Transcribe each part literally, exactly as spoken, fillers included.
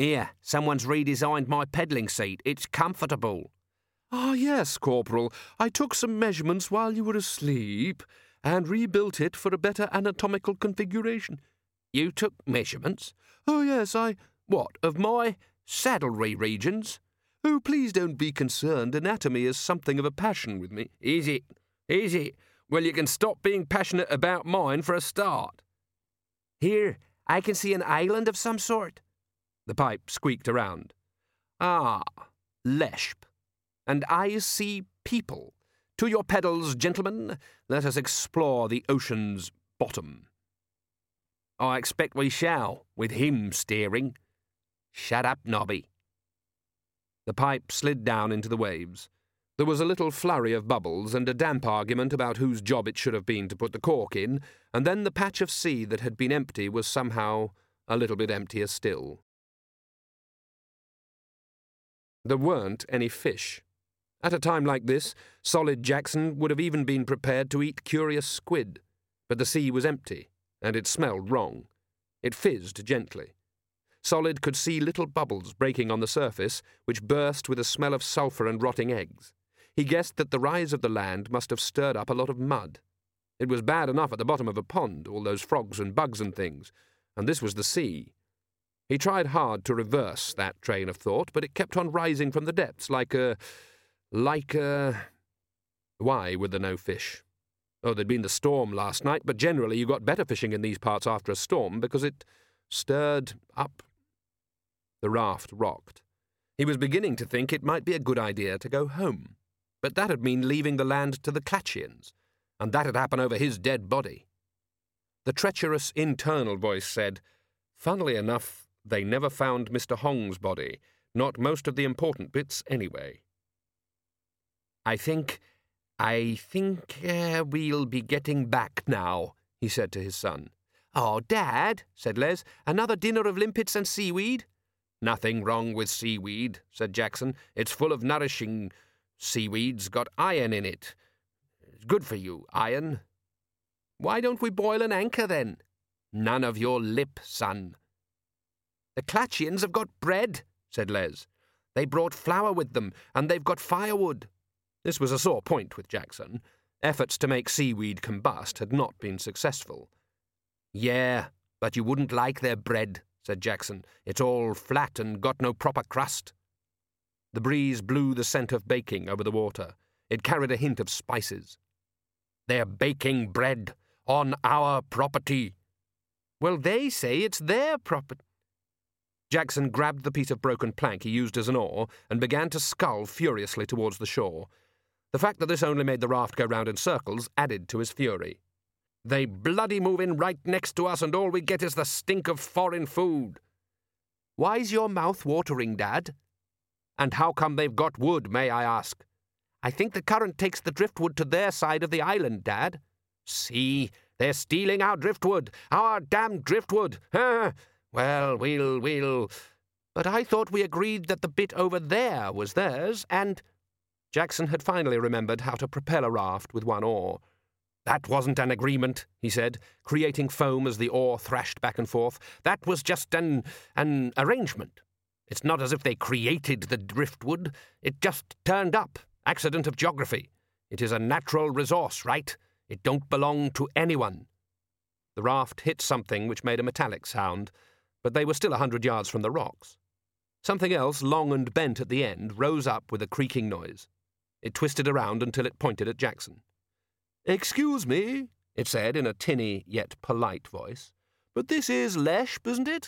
Here, someone's redesigned my pedalling seat. It's comfortable. Ah, yes, Corporal. I took some measurements while you were asleep and rebuilt it for a better anatomical configuration. You took measurements? Oh, yes, I... What, of my saddlery regions? Oh, please don't be concerned. Anatomy is something of a passion with me. Is it? Is it? Well, you can stop being passionate about mine for a start. Here, I can see an island of some sort. The pipe squeaked around. Ah, Leshp. And I see people. To your pedals, gentlemen. Let us explore the ocean's bottom. I expect we shall, with him steering. Shut up, Nobby. The pipe slid down into the waves. There was a little flurry of bubbles and a damp argument about whose job it should have been to put the cork in, and then the patch of sea that had been empty was somehow a little bit emptier still. There weren't any fish. At a time like this, Solid Jackson would have even been prepared to eat curious squid, but the sea was empty, and it smelled wrong. It fizzed gently. Solid could see little bubbles breaking on the surface, which burst with a smell of sulphur and rotting eggs. He guessed that the rise of the land must have stirred up a lot of mud. It was bad enough at the bottom of a pond, all those frogs and bugs and things, and this was the sea. He tried hard to reverse that train of thought, but it kept on rising from the depths like a... like a... Why were there no fish? Oh, there'd been the storm last night, but generally you got better fishing in these parts after a storm because it stirred up. The raft rocked. He was beginning to think it might be a good idea to go home, but that'd mean leaving the land to the Clatchians, and that'd happen over his dead body. The treacherous internal voice said, "Funnily enough, they never found Mister Hong's body, not most of the important bits anyway." I think, I think uh, we'll be getting back now, he said to his son. Oh, Dad, said Les, another dinner of limpets and seaweed? Nothing wrong with seaweed, said Jackson. It's full of nourishing... Seaweed's got iron in it. It's good for you, iron. Why don't we boil an anchor, then? None of your lip, son. The Clatchians have got bread, said Les. They brought flour with them, and they've got firewood. This was a sore point with Jackson. Efforts to make seaweed combust had not been successful. Yeah, but you wouldn't like their bread, said Jackson. It's all flat and got no proper crust. The breeze blew the scent of baking over the water. It carried a hint of spices. They're baking bread on our property. Well, they say it's their property. Jackson grabbed the piece of broken plank he used as an oar and began to scull furiously towards the shore. The fact that this only made the raft go round in circles added to his fury. They bloody move in right next to us, and all we get is the stink of foreign food. Why's your mouth watering, Dad? And how come they've got wood, may I ask? I think the current takes the driftwood to their side of the island, Dad. See, they're stealing our driftwood, our damned driftwood. Huh? Well, we'll, we'll... But I thought we agreed that the bit over there was theirs, and... Jackson had finally remembered how to propel a raft with one oar. That wasn't an agreement, he said, creating foam as the oar thrashed back and forth. That was just an... an arrangement. It's not as if they created the driftwood. It just turned up. Accident of geography. It is a natural resource, right? It don't belong to anyone. The raft hit something which made a metallic sound, but they were still a hundred yards from the rocks. Something else, long and bent at the end, rose up with a creaking noise. It twisted around until it pointed at Jackson. "Excuse me," it said in a tinny yet polite voice, "but this is Leshp, isn't it?"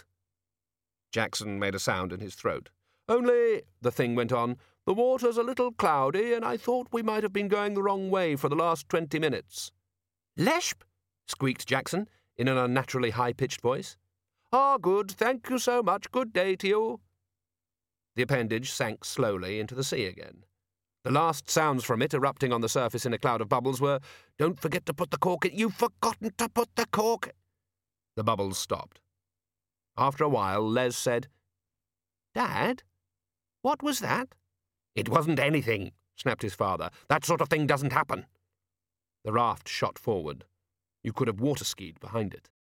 Jackson made a sound in his throat. "Only," the thing went on, "the water's a little cloudy, and I thought we might have been going the wrong way for the last twenty minutes." "Leshp?" squeaked Jackson in an unnaturally high-pitched voice. "Ah, good, thank you so much. Good day to you." The appendage sank slowly into the sea again. The last sounds from it, erupting on the surface in a cloud of bubbles, were, "Don't forget to put the cork in. You've forgotten to put the cork." The bubbles stopped. After a while, Les said, "Dad, what was that?" "It wasn't anything," snapped his father. "That sort of thing doesn't happen." The raft shot forward. You could have water-skied behind it.